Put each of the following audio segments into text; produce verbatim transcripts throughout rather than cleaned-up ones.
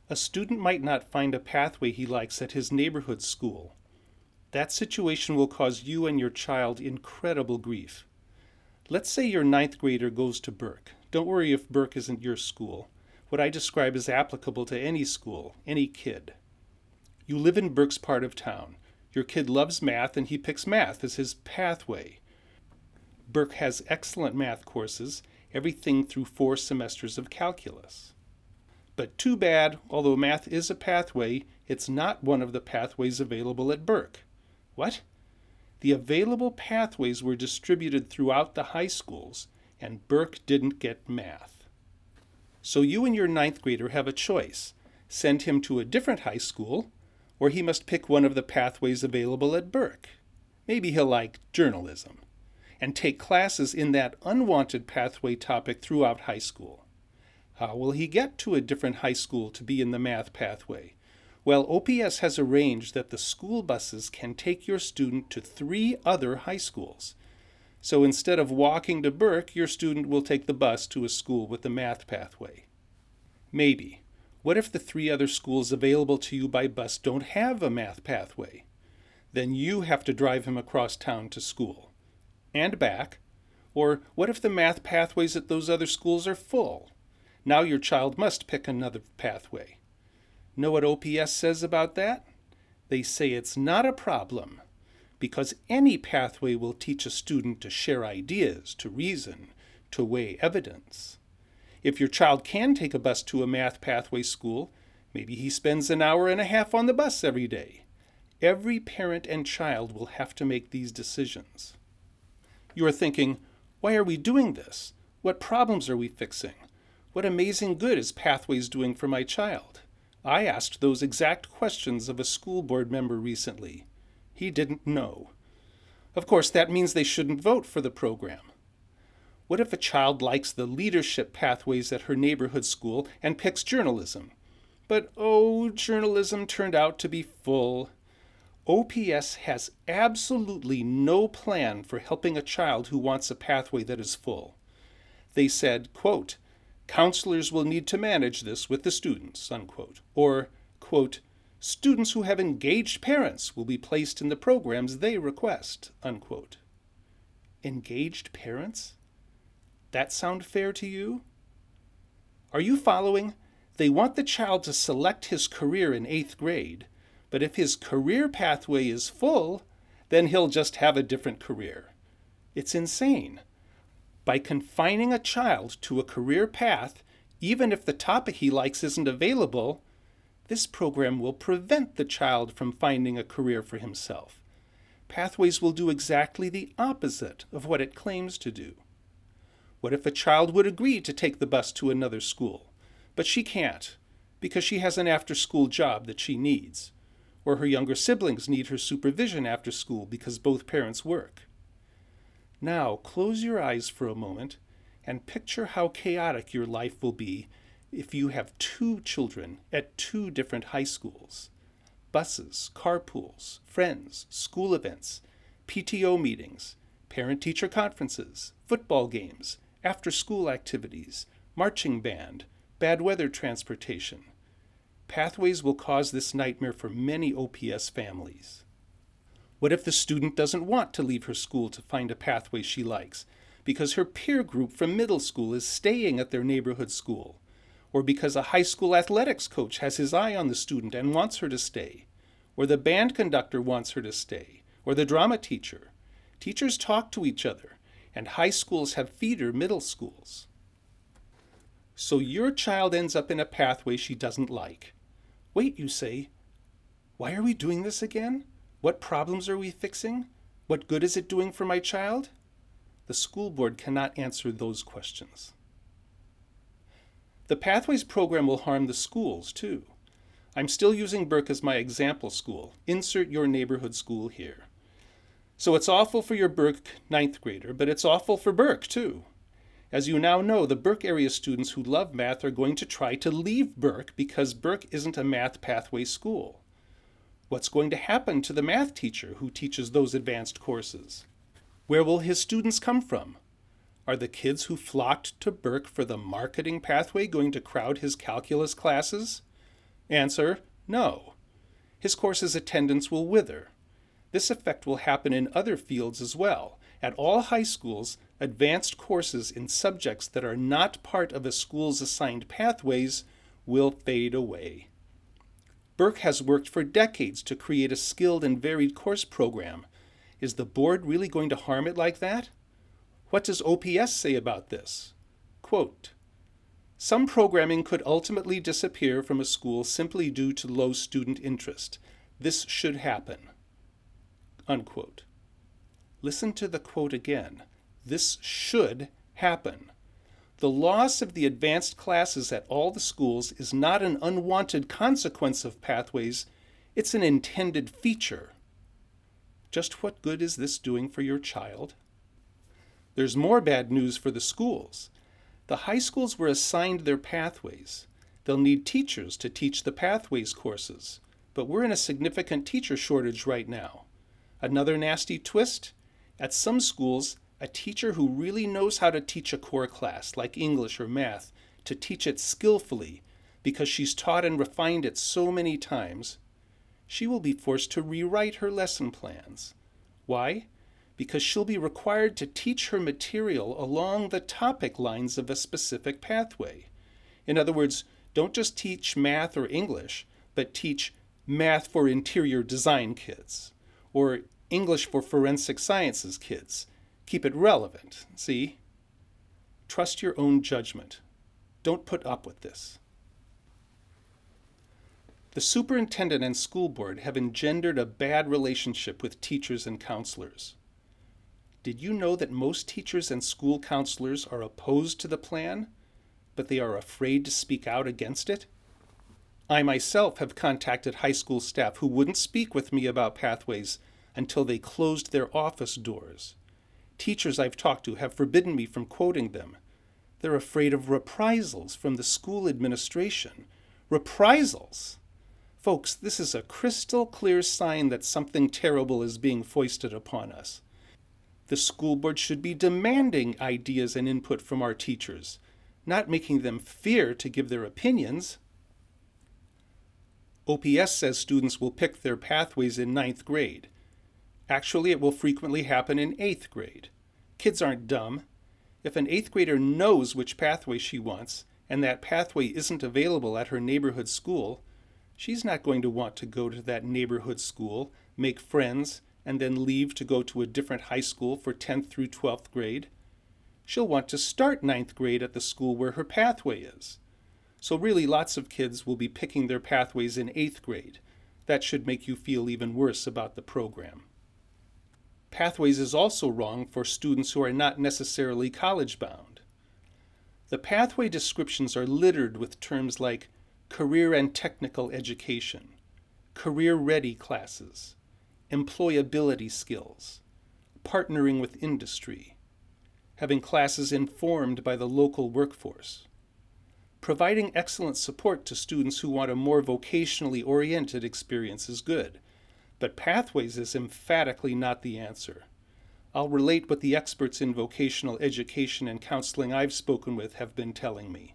A student might not find a pathway he likes at his neighborhood school. That situation will cause you and your child incredible grief. Let's say your ninth grader goes to Burke. Don't worry if Burke isn't your school. What I describe is applicable to any school, any kid. You live in Burke's part of town. Your kid loves math and he picks math as his pathway. Burke has excellent math courses, everything through four semesters of calculus. But too bad, although math is a pathway, it's not one of the pathways available at Burke. What? The available pathways were distributed throughout the high schools, and Burke didn't get math. So you and your ninth grader have a choice. Send him to a different high school, or he must pick one of the pathways available at Burke. Maybe he'll like journalism, and take classes in that unwanted pathway topic throughout high school. How will he get to a different high school to be in the math pathway? Well, O P S has arranged that the school buses can take your student to three other high schools. So instead of walking to Burke, your student will take the bus to a school with the math pathway. Maybe. What if the three other schools available to you by bus don't have a math pathway? Then you have to drive him across town to school. And back. Or what if the math pathways at those other schools are full? Now your child must pick another pathway. Know what O P S says about that? They say it's not a problem, because any pathway will teach a student to share ideas, to reason, to weigh evidence. If your child can take a bus to a math pathway school, maybe he spends an hour and a half on the bus every day. Every parent and child will have to make these decisions. You are thinking, why are we doing this? What problems are we fixing? What amazing good is Pathways doing for my child? I asked those exact questions of a school board member recently. He didn't know. Of course, that means they shouldn't vote for the program. What if a child likes the leadership pathways at her neighborhood school and picks journalism? But oh, journalism turned out to be full. O P S has absolutely no plan for helping a child who wants a pathway that is full. They said, quote, counselors will need to manage this with the students, unquote. Or, quote, students who have engaged parents will be placed in the programs they request, unquote. Engaged parents? That sound fair to you? Are you following? They want the child to select his career in eighth grade, but if his career pathway is full, then he'll just have a different career. It's insane. By confining a child to a career path, even if the topic he likes isn't available, this program will prevent the child from finding a career for himself. Pathways will do exactly the opposite of what it claims to do. What if a child would agree to take the bus to another school, but she can't because she has an after-school job that she needs, or her younger siblings need her supervision after school because both parents work? Now, close your eyes for a moment and picture how chaotic your life will be if you have two children at two different high schools. Buses, carpools, friends, school events, P T O meetings, parent-teacher conferences, football games, after-school activities, marching band, bad weather transportation. Pathways will cause this nightmare for many O P S families. What if the student doesn't want to leave her school to find a pathway she likes because her peer group from middle school is staying at their neighborhood school, or because a high school athletics coach has his eye on the student and wants her to stay, or the band conductor wants her to stay, or the drama teacher? Teachers talk to each other, and high schools have feeder middle schools. So your child ends up in a pathway she doesn't like. Wait, you say, why are we doing this again? What problems are we fixing? What good is it doing for my child? The school board cannot answer those questions. The Pathways program will harm the schools, too. I'm still using Burke as my example school. Insert your neighborhood school here. So it's awful for your Burke ninth grader, but it's awful for Burke, too. As you now know, the Burke area students who love math are going to try to leave Burke because Burke isn't a math pathway school. What's going to happen to the math teacher who teaches those advanced courses? Where will his students come from? Are the kids who flocked to Burke for the marketing pathway going to crowd his calculus classes? Answer, no. His course's attendance will wither. This effect will happen in other fields as well. At all high schools, advanced courses in subjects that are not part of a school's assigned pathways will fade away. Burke has worked for decades to create a skilled and varied course program. Is the board really going to harm it like that? What does O P S say about this? Quote, some programming could ultimately disappear from a school simply due to low student interest. This should happen. Unquote. Listen to the quote again. This should happen. The loss of the advanced classes at all the schools is not an unwanted consequence of pathways, it's an intended feature. Just what good is this doing for your child? There's more bad news for the schools. The high schools were assigned their pathways. They'll need teachers to teach the pathways courses, but we're in a significant teacher shortage right now. Another nasty twist? At some schools, a teacher who really knows how to teach a core class, like English or math, to teach it skillfully, because she's taught and refined it so many times, she will be forced to rewrite her lesson plans. Why? Because she'll be required to teach her material along the topic lines of a specific pathway. In other words, don't just teach math or English, but teach math for interior design kids, or English for forensic sciences kids. Keep it relevant, see? Trust your own judgment. Don't put up with this. The superintendent and school board have engendered a bad relationship with teachers and counselors. Did you know that most teachers and school counselors are opposed to the plan, but they are afraid to speak out against it? I myself have contacted high school staff who wouldn't speak with me about pathways until they closed their office doors. Teachers I've talked to have forbidden me from quoting them. They're afraid of reprisals from the school administration. Reprisals? Folks, this is a crystal clear sign that something terrible is being foisted upon us. The school board should be demanding ideas and input from our teachers, not making them fear to give their opinions. O P S says students will pick their pathways in ninth grade. Actually, it will frequently happen in eighth grade. Kids aren't dumb. If an eighth grader knows which pathway she wants, and that pathway isn't available at her neighborhood school, she's not going to want to go to that neighborhood school, make friends, and then leave to go to a different high school for tenth through twelfth grade. She'll want to start ninth grade at the school where her pathway is. So really, lots of kids will be picking their pathways in eighth grade. That should make you feel even worse about the program. Pathways is also wrong for students who are not necessarily college-bound. The pathway descriptions are littered with terms like career and technical education, career-ready classes, employability skills, partnering with industry, having classes informed by the local workforce. Providing excellent support to students who want a more vocationally oriented experience is good, but pathways is emphatically not the answer. I'll relate what the experts in vocational education and counseling I've spoken with have been telling me.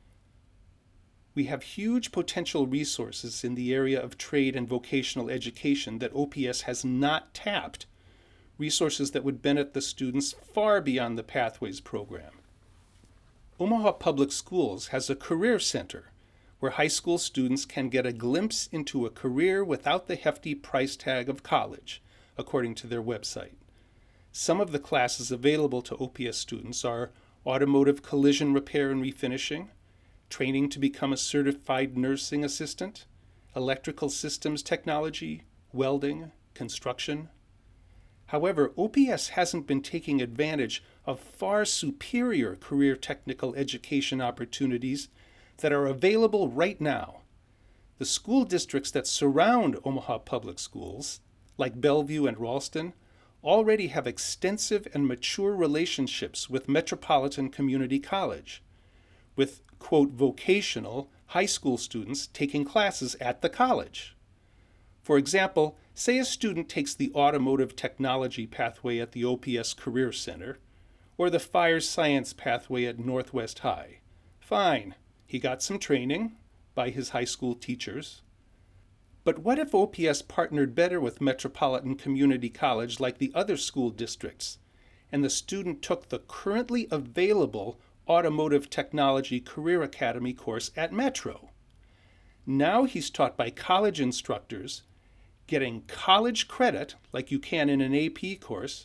We have huge potential resources in the area of trade and vocational education that O P S has not tapped, resources that would benefit the students far beyond the Pathways program. Omaha Public Schools has a career center where high school students can get a glimpse into a career without the hefty price tag of college, according to their website. Some of the classes available to O P S students are automotive collision repair and refinishing, training to become a certified nursing assistant, electrical systems technology, welding, construction. However, O P S hasn't been taking advantage of far superior career technical education opportunities that are available right now. The school districts that surround Omaha Public Schools, like Bellevue and Ralston, already have extensive and mature relationships with Metropolitan Community College, with, quote, vocational high school students taking classes at the college. For example, say a student takes the automotive technology pathway at the O P S Career Center, or the fire science pathway at Northwest High. Fine, he got some training, by his high school teachers. But what if O P S partnered better with Metropolitan Community College like the other school districts, and the student took the currently available Automotive Technology Career Academy course at Metro? Now he's taught by college instructors, getting college credit like you can in an A P course,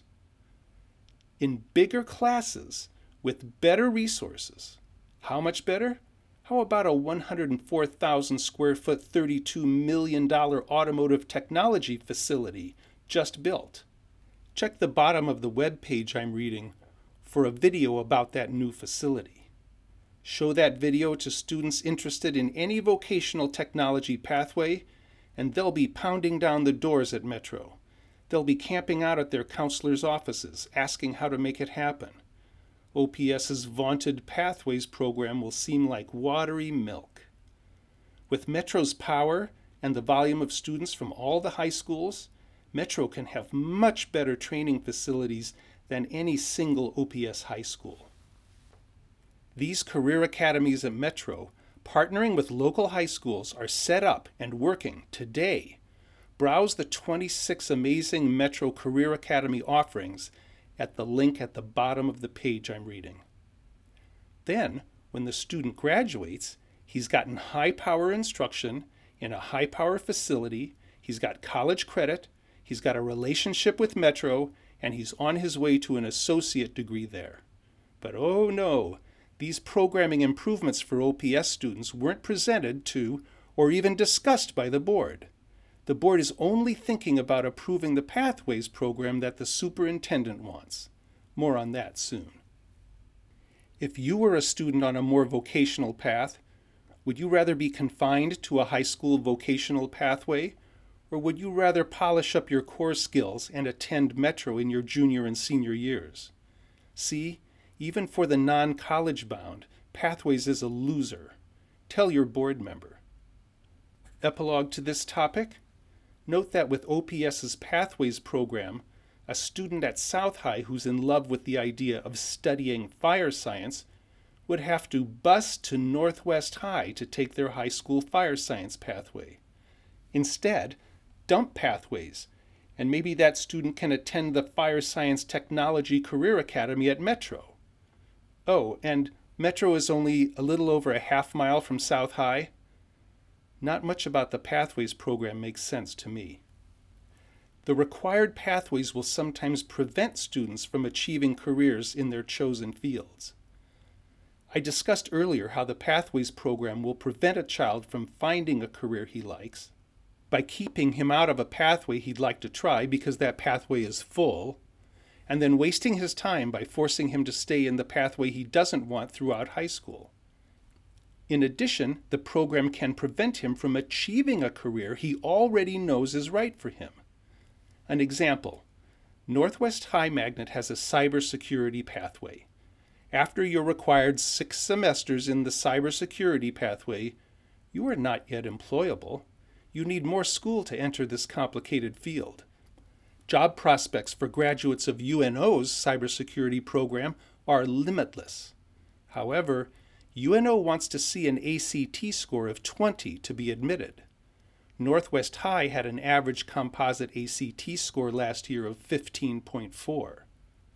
in bigger classes with better resources. How much better? How about a one hundred four thousand square foot, thirty-two million dollars automotive technology facility just built? Check the bottom of the web page I'm reading for a video about that new facility. Show that video to students interested in any vocational technology pathway, and they'll be pounding down the doors at Metro. They'll be camping out at their counselors' offices, asking how to make it happen. OPS's vaunted Pathways program will seem like watery milk. With Metro's power and the volume of students from all the high schools, Metro can have much better training facilities than any single O P S high school. These career academies at Metro, partnering with local high schools, are set up and working today. Browse the twenty-six amazing Metro Career Academy offerings at the link at the bottom of the page I'm reading. Then, when the student graduates, he's gotten high-power instruction in a high-power facility, he's got college credit, he's got a relationship with Metro, and he's on his way to an associate degree there. But oh no, these programming improvements for O P S students weren't presented to or even discussed by the board. The board is only thinking about approving the Pathways program that the superintendent wants. More on that soon. If you were a student on a more vocational path, would you rather be confined to a high school vocational pathway, or would you rather polish up your core skills and attend Metro in your junior and senior years? See, even for the non-college bound, Pathways is a loser. Tell your board member. Epilogue to this topic? Note that with OPS's Pathways program, a student at South High who's in love with the idea of studying fire science would have to bus to Northwest High to take their high school fire science pathway. Instead, dump Pathways, and maybe that student can attend the Fire Science Technology Career Academy at Metro. Oh, and Metro is only a little over a half mile from South High. Not much about the Pathways program makes sense to me. The required pathways will sometimes prevent students from achieving careers in their chosen fields. I discussed earlier how the Pathways program will prevent a child from finding a career he likes by keeping him out of a pathway he'd like to try because that pathway is full, and then wasting his time by forcing him to stay in the pathway he doesn't want throughout high school. In addition, the program can prevent him from achieving a career he already knows is right for him. An example, Northwest High Magnet has a cybersecurity pathway. After your required six semesters in the cybersecurity pathway, you are not yet employable. You need more school to enter this complicated field. Job prospects for graduates of U N O's cybersecurity program are limitless. However, U N O wants to see an A C T score of twenty to be admitted. Northwest High had an average composite A C T score last year of fifteen point four.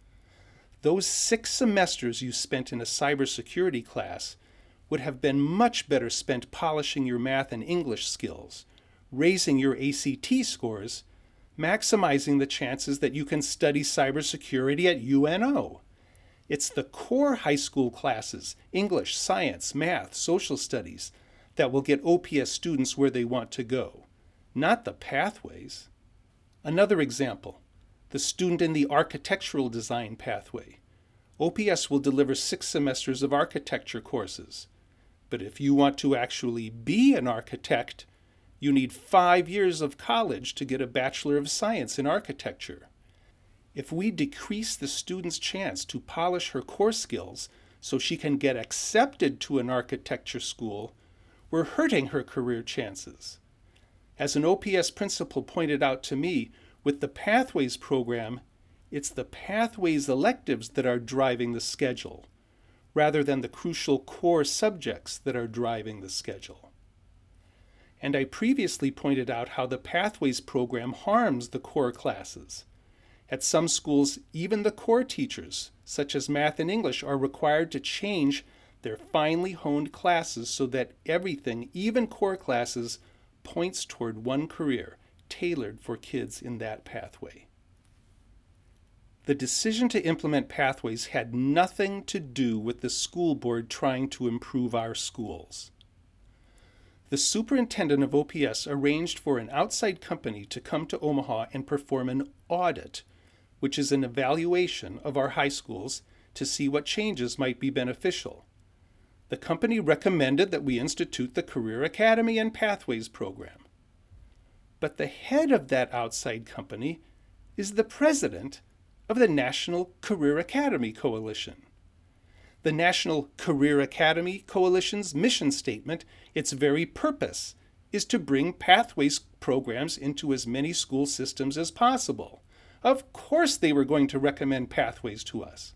Those six semesters you spent in a cybersecurity class would have been much better spent polishing your math and English skills, raising your A C T scores, maximizing the chances that you can study cybersecurity at U N O. It's the core high school classes, English, science, math, social studies, that will get O P S students where they want to go, not the pathways. Another example, the student in the architectural design pathway. O P S will deliver six semesters of architecture courses, but if you want to actually be an architect, you need five years of college to get a Bachelor of Science in Architecture. If we decrease the student's chance to polish her core skills so she can get accepted to an architecture school, we're hurting her career chances. As an O P S principal pointed out to me, with the Pathways program, it's the Pathways electives that are driving the schedule, rather than the crucial core subjects that are driving the schedule. And I previously pointed out how the Pathways program harms the core classes. At some schools, even the core teachers, such as math and English, are required to change their finely honed classes so that everything, even core classes, points toward one career, tailored for kids in that pathway. The decision to implement Pathways had nothing to do with the school board trying to improve our schools. The superintendent of O P S arranged for an outside company to come to Omaha and perform an audit, which is an evaluation of our high schools to see what changes might be beneficial. The company recommended that we institute the Career Academy and Pathways program. But the head of that outside company is the president of the National Career Academy Coalition. The National Career Academy Coalition's mission statement, its very purpose, is to bring Pathways programs into as many school systems as possible. Of course they were going to recommend Pathways to us.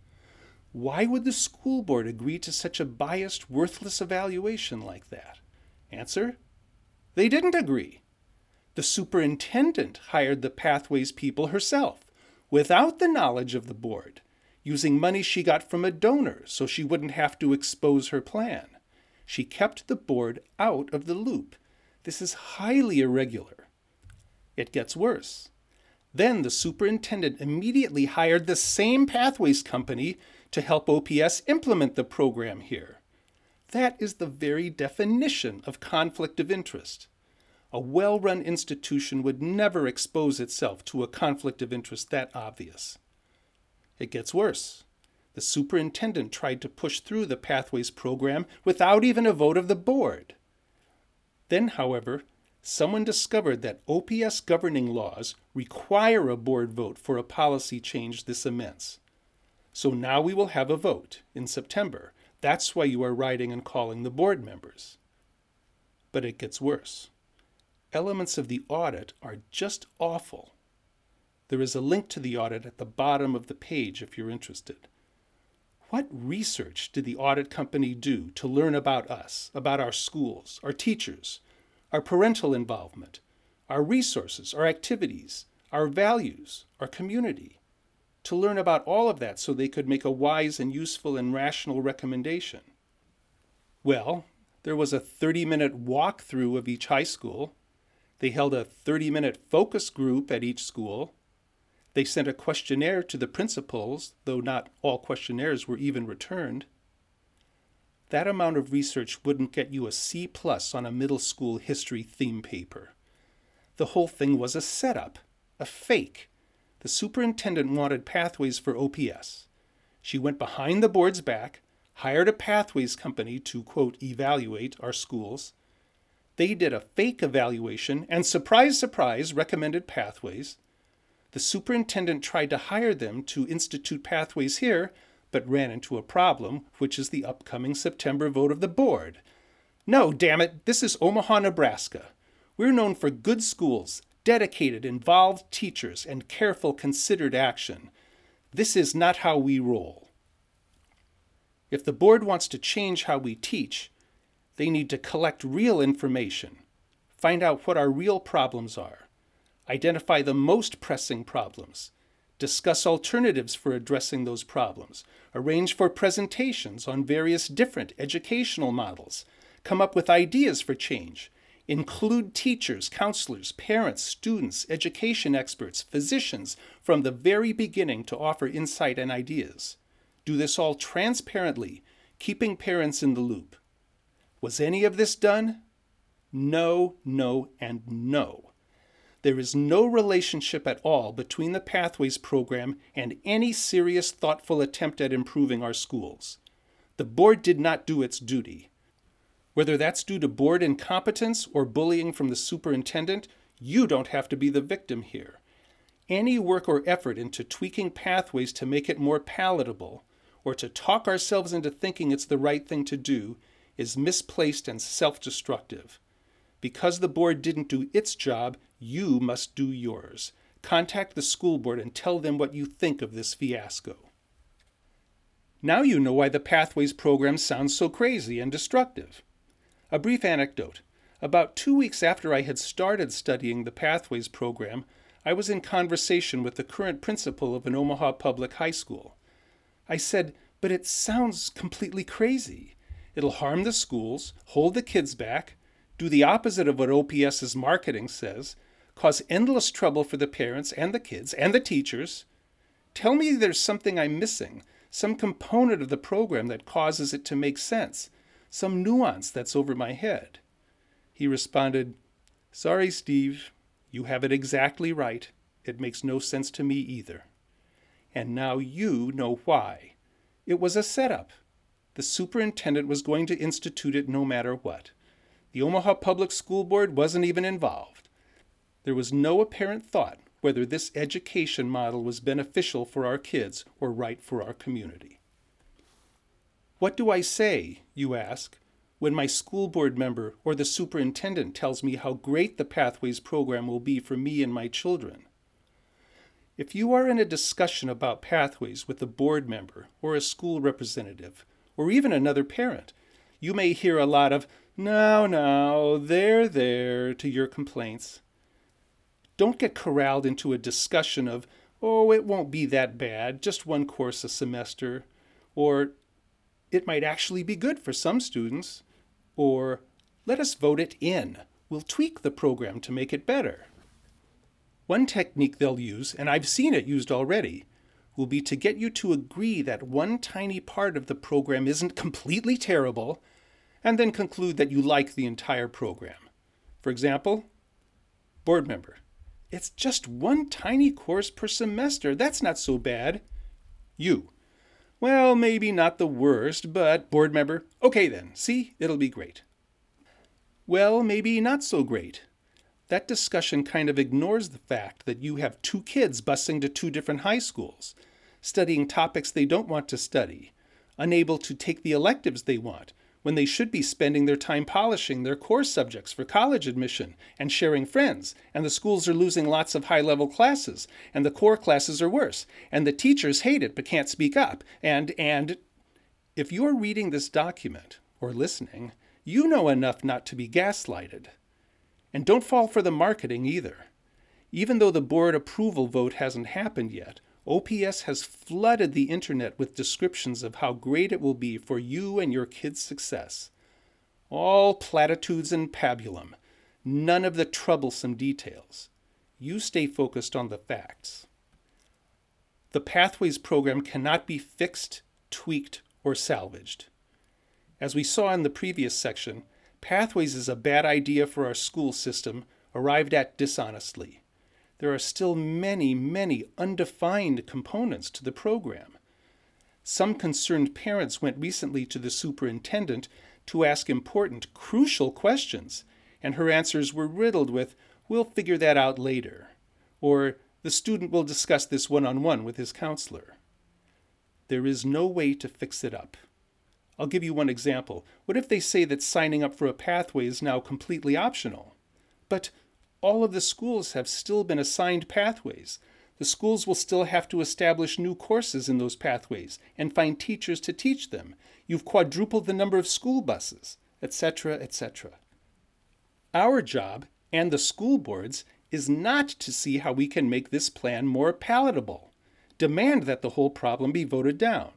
Why would the school board agree to such a biased, worthless evaluation like that? Answer: they didn't agree. The superintendent hired the Pathways people herself, without the knowledge of the board, using money she got from a donor so she wouldn't have to expose her plan. She kept the board out of the loop. This is highly irregular. It gets worse. Then the superintendent immediately hired the same Pathways company to help O P S implement the program here. That is the very definition of conflict of interest. A well-run institution would never expose itself to a conflict of interest that obvious. It gets worse. The superintendent tried to push through the Pathways program without even a vote of the board. Then, however, someone discovered that O P S governing laws require a board vote for a policy change this immense. So now we will have a vote in September. That's why you are writing and calling the board members. But it gets worse. Elements of the audit are just awful. There is a link to the audit at the bottom of the page if you're interested. What research did the audit company do to learn about us, about our schools, our teachers, our parental involvement, our resources, our activities, our values, our community? To learn about all of that so they could make a wise and useful and rational recommendation? Well, there was a thirty-minute walkthrough of each high school. They held a thirty-minute focus group at each school. They sent a questionnaire to the principals, though not all questionnaires were even returned. That amount of research wouldn't get you a C plus on a middle school history theme paper. The whole thing was a setup, a fake. The superintendent wanted Pathways for O P S. She went behind the board's back, hired a Pathways company to, quote, evaluate our schools. They did a fake evaluation and, surprise, surprise, recommended Pathways. The superintendent tried to hire them to institute Pathways here, but ran into a problem, which is the upcoming September vote of the board. No, damn it, this is Omaha, Nebraska. We're known for good schools, dedicated, involved teachers, and careful, considered action. This is not how we roll. If the board wants to change how we teach, they need to collect real information, find out what our real problems are, identify the most pressing problems, discuss alternatives for addressing those problems, arrange for presentations on various different educational models, come up with ideas for change, include teachers, counselors, parents, students, education experts, physicians from the very beginning to offer insight and ideas. Do this all transparently, keeping parents in the loop. Was any of this done? No, no, and no. There is no relationship at all between the Pathways program and any serious, thoughtful attempt at improving our schools. The board did not do its duty. Whether that's due to board incompetence or bullying from the superintendent, you don't have to be the victim here. Any work or effort into tweaking Pathways to make it more palatable, or to talk ourselves into thinking it's the right thing to do, is misplaced and self-destructive. Because the board didn't do its job, you must do yours. Contact the school board and tell them what you think of this fiasco. Now you know why the Pathways program sounds so crazy and destructive. A brief anecdote. About two weeks after I had started studying the Pathways program, I was in conversation with the current principal of an Omaha public high school. I said, "But it sounds completely crazy. It'll harm the schools, hold the kids back, do the opposite of what OPS's marketing says, cause endless trouble for the parents and the kids and the teachers. Tell me there's something I'm missing, some component of the program that causes it to make sense, some nuance that's over my head." He responded, "Sorry, Steve, you have it exactly right. It makes no sense to me either." And now you know why. It was a setup. The superintendent was going to institute it no matter what. The Omaha Public School Board wasn't even involved. There was no apparent thought whether this education model was beneficial for our kids or right for our community. What do I say, you ask, when my school board member or the superintendent tells me how great the Pathways program will be for me and my children? If you are in a discussion about Pathways with a board member or a school representative, or even another parent, you may hear a lot of, "No, no, there, there," to your complaints. Don't get corralled into a discussion of, "Oh, it won't be that bad, just one course a semester," or "It might actually be good for some students," or "Let us vote it in. We'll tweak the program to make it better." One technique they'll use, and I've seen it used already, will be to get you to agree that one tiny part of the program isn't completely terrible, and then conclude that you like the entire program. For example, board member, "It's just one tiny course per semester. That's not so bad." You, "Well, maybe not the worst, but," board member, "Okay then, see, it'll be great." Well, maybe not so great. That discussion kind of ignores the fact that you have two kids busing to two different high schools, studying topics they don't want to study, unable to take the electives they want, when they should be spending their time polishing their core subjects for college admission and sharing friends, and the schools are losing lots of high-level classes, and the core classes are worse, and the teachers hate it but can't speak up, and, and... If you're reading this document, or listening, you know enough not to be gaslighted. And don't fall for the marketing either. Even though the board approval vote hasn't happened yet, O P S has flooded the internet with descriptions of how great it will be for you and your kids' success. All platitudes and pabulum, none of the troublesome details. You stay focused on the facts. The Pathways program cannot be fixed, tweaked, or salvaged. As we saw in the previous section, Pathways is a bad idea for our school system, arrived at dishonestly. There are still many, many undefined components to the program. Some concerned parents went recently to the superintendent to ask important, crucial questions, and her answers were riddled with, "We'll figure that out later," or "The student will discuss this one-on-one with his counselor." There is no way to fix it up. I'll give you one example. What if they say that signing up for a pathway is now completely optional? But all of the schools have still been assigned pathways. The schools will still have to establish new courses in those pathways and find teachers to teach them. You've quadrupled the number of school buses, et cetera, et cetera. Our job, and the school board's, is not to see how we can make this plan more palatable. Demand that the whole problem be voted down.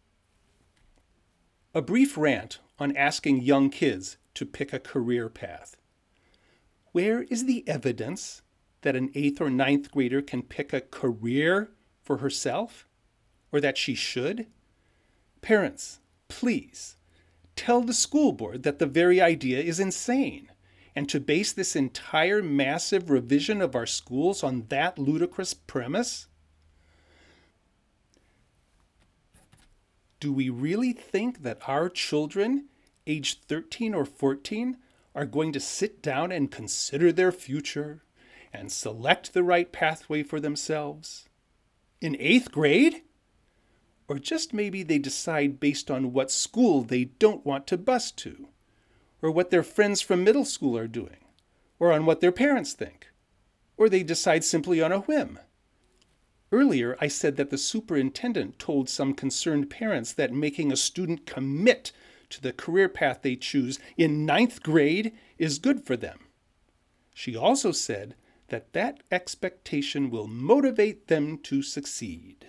A brief rant on asking young kids to pick a career path. Where is the evidence that an eighth or ninth grader can pick a career for herself? Or that she should? Parents, please, tell the school board that the very idea is insane, and to base this entire massive revision of our schools on that ludicrous premise? Do we really think that our children, aged thirteen or fourteen, are going to sit down and consider their future and select the right pathway for themselves? In eighth grade? Or just maybe they decide based on what school they don't want to bus to, or what their friends from middle school are doing, or on what their parents think, or they decide simply on a whim. Earlier, I said that the superintendent told some concerned parents that making a student commit to the career path they choose in ninth grade is good for them. She also said that that expectation will motivate them to succeed.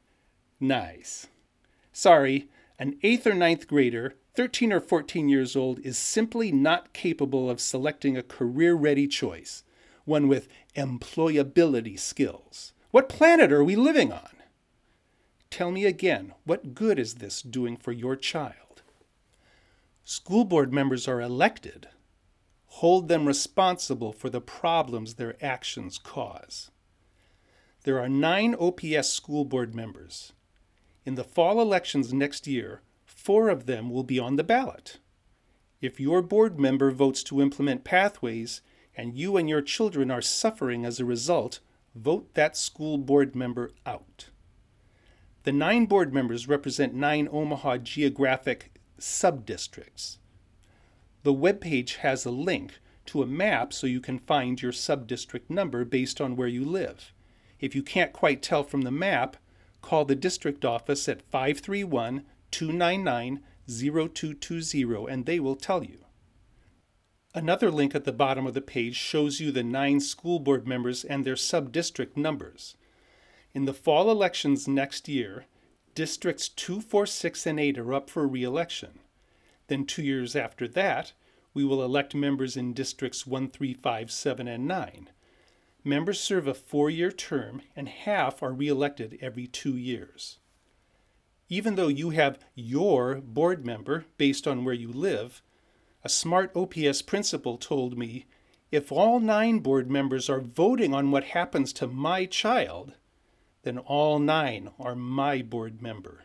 Nice. Sorry, an eighth or ninth grader, thirteen or fourteen years old, is simply not capable of selecting a career-ready choice, one with employability skills. What planet are we living on? Tell me again, what good is this doing for your child? School board members are elected. Hold them responsible for the problems their actions cause. There are nine O P S school board members. In the fall elections next year, four of them will be on the ballot. If your board member votes to implement pathways and you and your children are suffering as a result, vote that school board member out. The nine board members represent nine Omaha geographic subdistricts. The webpage has a link to a map so you can find your subdistrict number based on where you live. If you can't quite tell from the map, call the district office at five three one, two nine nine, zero two two zero and they will tell you. Another link at the bottom of the page shows you the nine school board members and their subdistrict numbers. In the fall elections next year, districts two, four, six, and eight are up for re-election. Then two years after that, we will elect members in districts one, three, five, seven, and nine. Members serve a four-year term, and half are re-elected every two years. Even though you have your board member based on where you live, a smart O P S principal told me, if all nine board members are voting on what happens to my child, then all nine are my board member.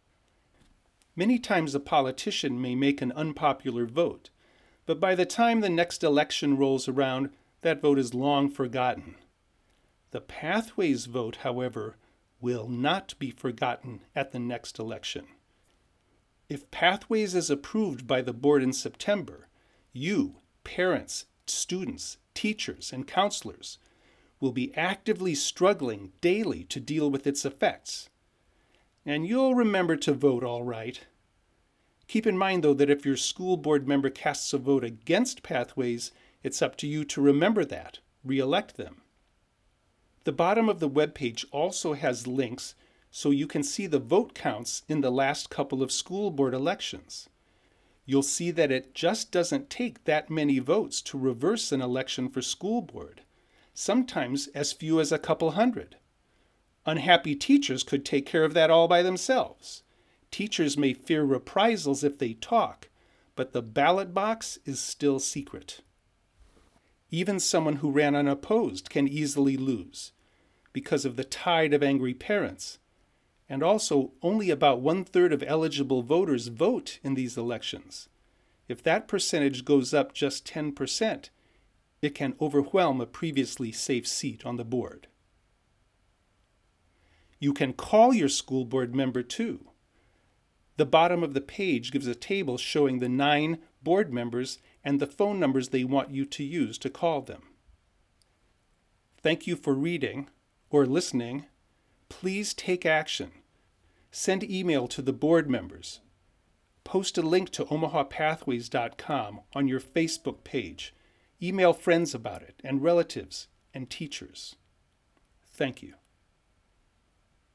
Many times a politician may make an unpopular vote, but by the time the next election rolls around, that vote is long forgotten. The Pathways vote, however, will not be forgotten at the next election. If Pathways is approved by the board in September, you, parents, students, teachers, and counselors will be actively struggling daily to deal with its effects. And you'll remember to vote all right. Keep in mind, though, that if your school board member casts a vote against Pathways, it's up to you to remember that, re-elect them. The bottom of the webpage also has links so you can see the vote counts in the last couple of school board elections. You'll see that it just doesn't take that many votes to reverse an election for school board, sometimes as few as a couple hundred. Unhappy teachers could take care of that all by themselves. Teachers may fear reprisals if they talk, but the ballot box is still secret. Even someone who ran unopposed can easily lose because of the tide of angry parents. And also, only about one-third of eligible voters vote in these elections. If that percentage goes up just ten percent, it can overwhelm a previously safe seat on the board. You can call your school board member too. The bottom of the page gives a table showing the nine board members and the phone numbers they want you to use to call them. Thank you for reading or listening. Please take action. Send email to the board members. Post a link to omaha pathways dot com on your Facebook page. Email friends about it, and relatives and teachers. Thank you.